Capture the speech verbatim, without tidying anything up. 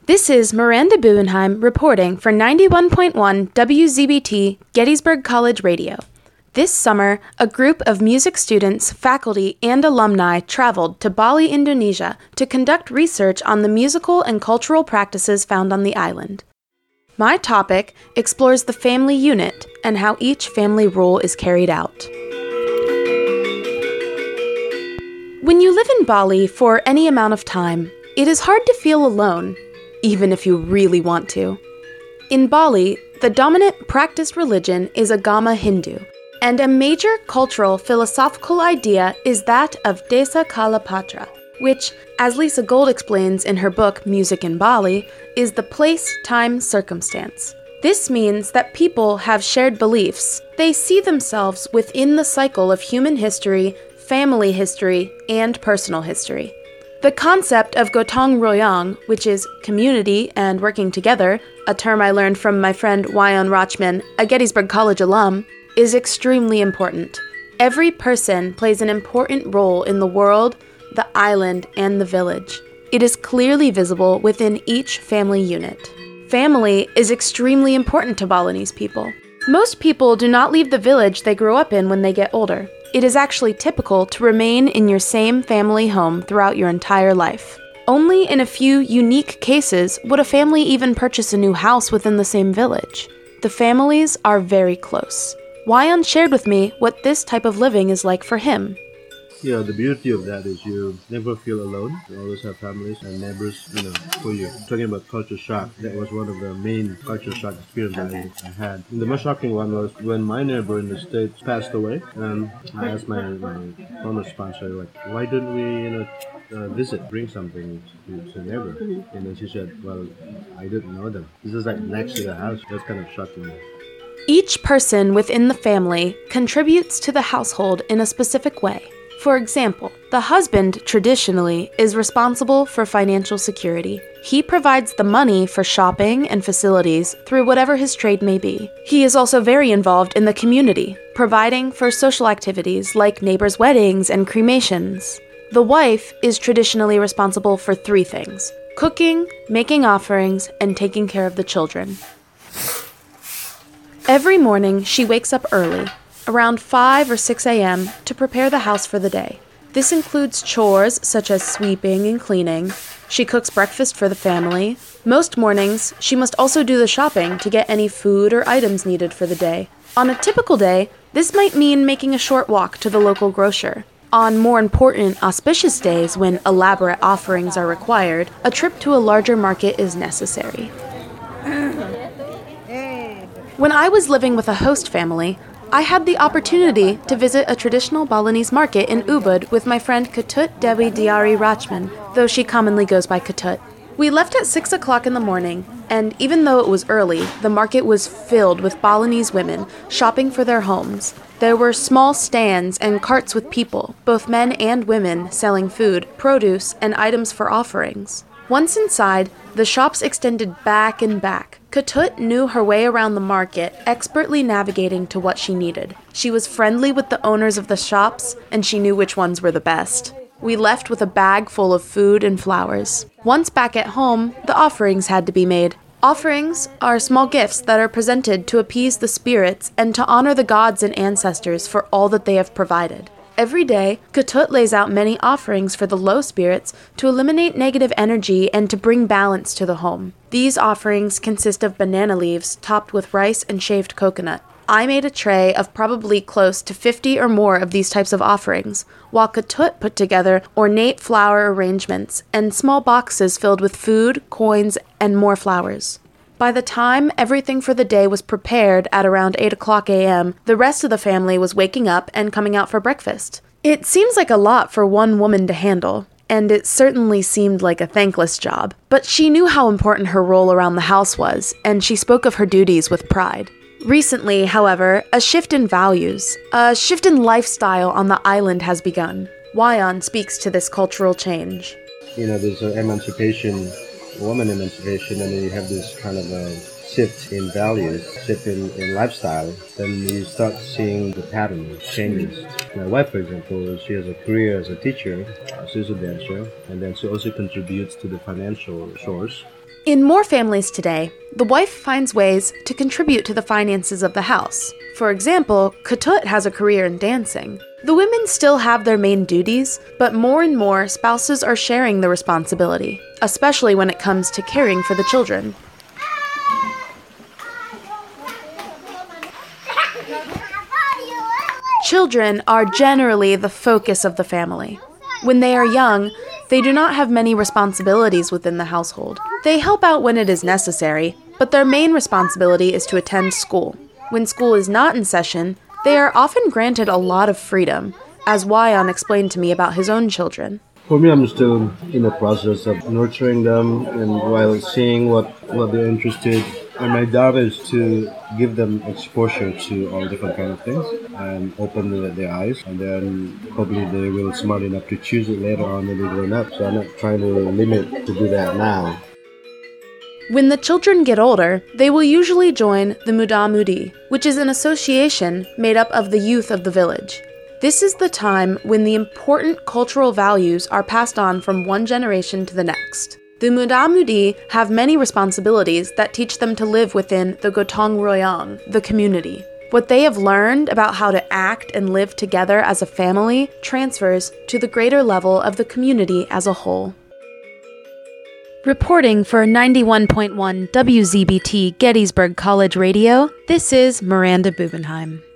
This is Miranda Bubenheim reporting for ninety-one point one W Z B T Gettysburg College Radio. This summer, a group of music students, faculty, and alumni traveled to Bali, Indonesia to conduct research on the musical and cultural practices found on the island. My topic explores the family unit and how each family role is carried out. When you live in Bali for any amount of time, it is hard to feel alone, even if you really want to. In Bali, the dominant practiced religion is Agama Hindu, and a major cultural philosophical idea is that of Desa Kalapatra, which, as Lisa Gold explains in her book Music in Bali, is the place, time, circumstance. This means that people have shared beliefs. They see themselves within the cycle of human history, family history, and personal history. The concept of Gotong Royong, which is community and working together, a term I learned from my friend Wyon Rochman, a Gettysburg College alum, is extremely important. Every person plays an important role in the world, the island, and the village. It is clearly visible within each family unit. Family is extremely important to Balinese people. Most people do not leave the village they grew up in when they get older. It is actually typical to remain in your same family home throughout your entire life. Only in a few unique cases would a family even purchase a new house within the same village. The families are very close. Wyon shared with me what this type of living is like for him. Yeah, the beauty of that is you never feel alone. You always have families and neighbors, you know, for you. Talking about culture shock, that was one of the main culture shock experiences okay. I, I had. And the most shocking one was when my neighbor in the States passed away. Um, I asked my, my former sponsor, like, why don't we, you know, uh, visit, bring something to, to the neighbor? Mm-hmm. And then she said, well, I didn't know them. This is like next to the house. That's kind of shocking. Each person within the family contributes to the household in a specific way. For example, the husband, traditionally, is responsible for financial security. He provides the money for shopping and facilities through whatever his trade may be. He is also very involved in the community, providing for social activities like neighbors' weddings and cremations. The wife is traditionally responsible for three things: cooking, making offerings, and taking care of the children. Every morning, she wakes up early, around five or six a.m., to prepare the house for the day. This includes chores such as sweeping and cleaning. She cooks breakfast for the family. Most mornings, she must also do the shopping to get any food or items needed for the day. On a typical day, this might mean making a short walk to the local grocer. On more important, auspicious days when elaborate offerings are required, a trip to a larger market is necessary. When I was living with a host family, I had the opportunity to visit a traditional Balinese market in Ubud with my friend Ketut Dewi Diari Rachman, though she commonly goes by Ketut. We left at six o'clock in the morning, and even though it was early, the market was filled with Balinese women shopping for their homes. There were small stands and carts with people, both men and women, selling food, produce, and items for offerings. Once inside, the shops extended back and back. Ketut knew her way around the market, expertly navigating to what she needed. She was friendly with the owners of the shops, and she knew which ones were the best. We left with a bag full of food and flowers. Once back at home, the offerings had to be made. Offerings are small gifts that are presented to appease the spirits and to honor the gods and ancestors for all that they have provided. Every day, Ketut lays out many offerings for the low spirits to eliminate negative energy and to bring balance to the home. These offerings consist of banana leaves topped with rice and shaved coconut. I made a tray of probably close to fifty or more of these types of offerings, while Ketut put together ornate flower arrangements and small boxes filled with food, coins, and more flowers. By the time everything for the day was prepared at around eight o'clock a.m., the rest of the family was waking up and coming out for breakfast. It seems like a lot for one woman to handle, and it certainly seemed like a thankless job. But she knew how important her role around the house was, and she spoke of her duties with pride. Recently, however, a shift in values, a shift in lifestyle on the island has begun. Wyon speaks to this cultural change. You know, there's an emancipation, woman emancipation, and then you have this kind of a shift in values, shift in, in lifestyle, then you start seeing the pattern changes. My wife, for example, she has a career as a teacher. She's a dancer, and then she also contributes to the financial source. In more families today, the wife finds ways to contribute to the finances of the house. For example, Ketut has a career in dancing. The women still have their main duties, but more and more spouses are sharing the responsibility, especially when it comes to caring for the children. Children are generally the focus of the family. When they are young, they do not have many responsibilities within the household. They help out when it is necessary, but their main responsibility is to attend school. When school is not in session, they are often granted a lot of freedom, as Wyon explained to me about his own children. For me, I'm still in the process of nurturing them and while seeing what, what they're interested. And my job is to give them exposure to all different kind of things and open their, their eyes. And then hopefully they will smart enough to choose it later on when they grow up. So I'm not trying to limit to do that now. When the children get older, they will usually join the Muda Mudi, which is an association made up of the youth of the village. This is the time when the important cultural values are passed on from one generation to the next. The Muda Mudi have many responsibilities that teach them to live within the Gotong Royong, the community. What they have learned about how to act and live together as a family transfers to the greater level of the community as a whole. Reporting for ninety-one point one W Z B T Gettysburg College Radio, this is Miranda Bubenheim.